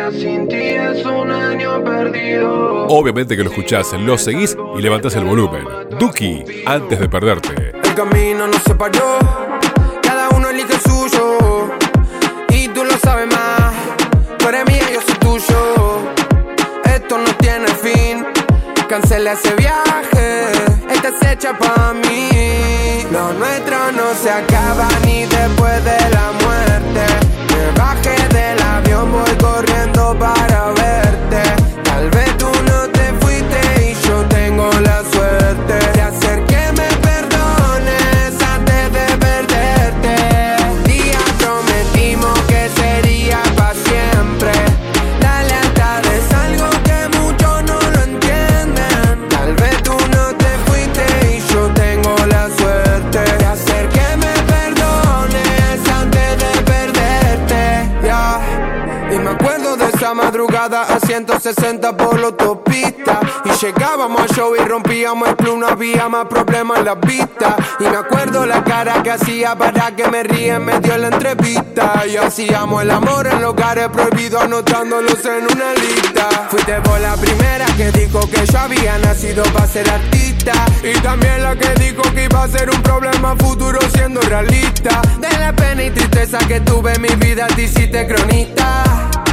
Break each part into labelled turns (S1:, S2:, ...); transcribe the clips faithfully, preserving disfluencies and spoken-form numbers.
S1: día sin ti es un año perdido.
S2: Obviamente que lo escuchás, lo seguís y levantás el volumen. Duki, Antes de Perderte.
S3: El camino nos separó, cada uno elige el suyo, y tú lo sabes más. Tú eres mía, yo soy tuyo. Esto no tiene fin, cancela ese viaje, esta es hecha pa' mí. Lo nuestro no se acaba ni después de la muerte. Me bajé del avión, voy corriendo para verte. Tal vez tú no te fuiste y yo tengo la suerte de hacer que me perdones antes de perderte. Un día prometimos que sería pa' siempre. La lealtad es algo que muchos no lo entienden. Tal vez tú no te fuiste y yo tengo la suerte de hacer que me perdones antes de perderte. Yeah. Y me acuerdo de esa madrugada a ciento sesenta por la autopista, y llegábamos al show y rompíamos el club, no había más problemas en las vistas. Y me acuerdo la cara que hacía para que me ríe en medio de la entrevista. Y hacíamos el amor en lugares prohibidos, anotándolos en una lista. Fuiste por la primera que dijo que yo había nacido para ser artista, y también la que dijo que iba a ser un problema futuro siendo realista. De la pena y tristeza que tuve en mi vida te hiciste cronista.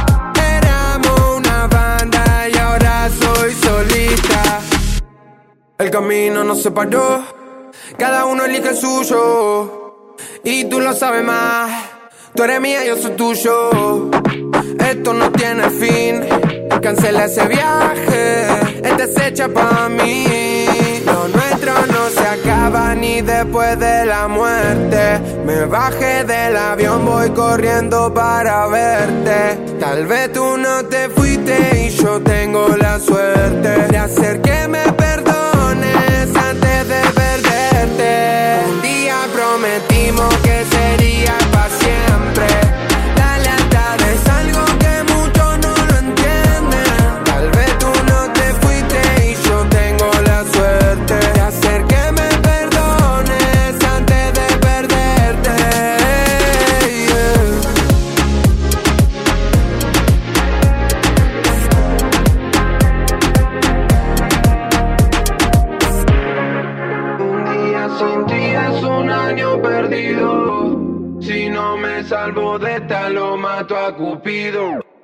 S3: Éramos una banda y ahora soy solista. El camino nos separó, cada uno elige el suyo, y tú lo sabes más. Tú eres mía, yo soy tuyo. Esto no tiene fin, cancela ese viaje, esta es hecha pa' mí. Lo nuestro no se acaba ni después de la muerte. Me bajé del avión, voy corriendo para verte. Tal vez tú no te fuiste y yo tengo la suerte de hacer que me perdones antes de perderte. Un día prometimos que sería pa' siempre. La lealtad es algo que muchos no lo entienden. Tal vez tú no te fuiste y yo tengo la suerte de hacer que me perdones antes de perderte. Yeah.
S1: Un día sin ti es un año perdido. Si no me salvo de esta, lo mato a Cupido.